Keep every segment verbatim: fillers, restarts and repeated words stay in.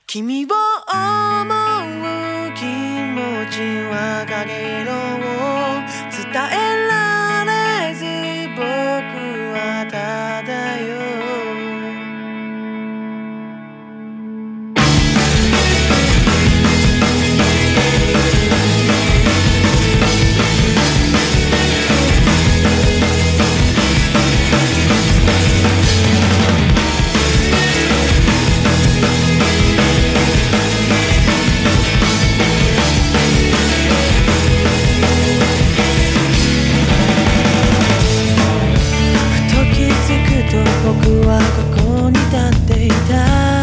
君を思う気持ちはかげろう伝えられず僕はただよ僕はここに立っていた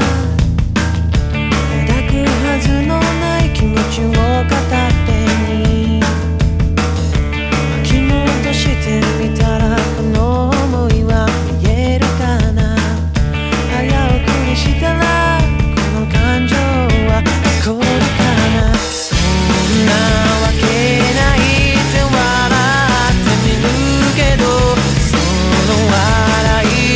抱くはずのない気持ちを片手に巻き戻してみたらこの想いは見えるかな早送りしたらこの感情は聞こえるかなそんなわけないって笑ってみるけどその笑い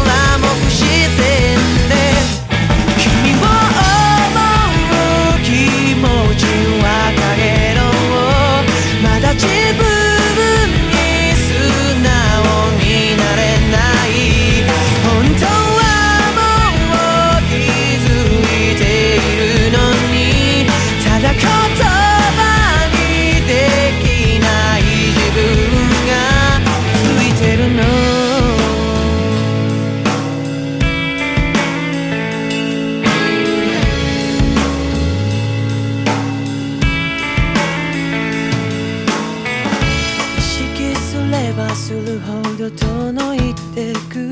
するほど遠のいてく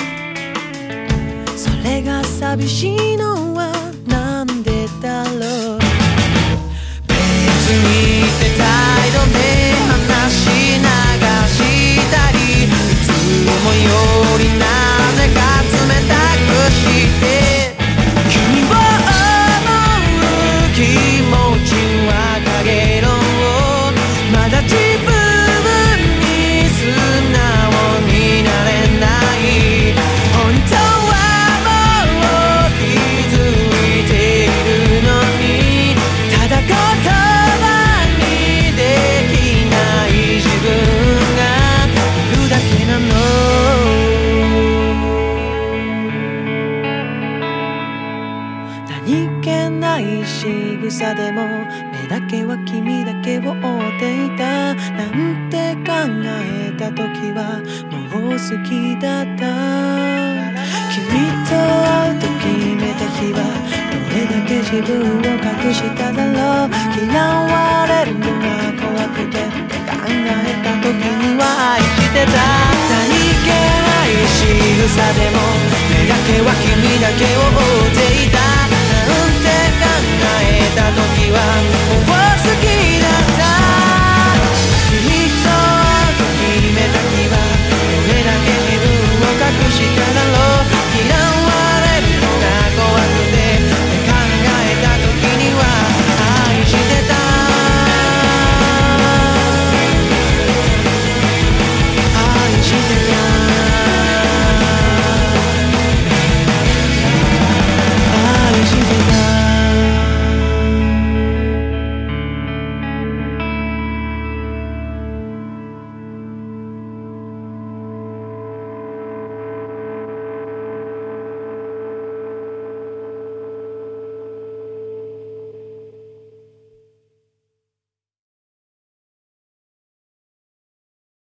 それが寂しいのはなんでだろう別にって態度で話流したりいつもよりなぜか冷たくして君を思う気持ちはかげろうまだ自分何気ない仕草でも目だけは君だけを追っていたなんて考えた時はもう好きだった君と会うと決めた日はどれだけ自分を隠しただろう嫌われるのが怖くてって考えた時には愛してた何気ない仕草でも目だけは君だけを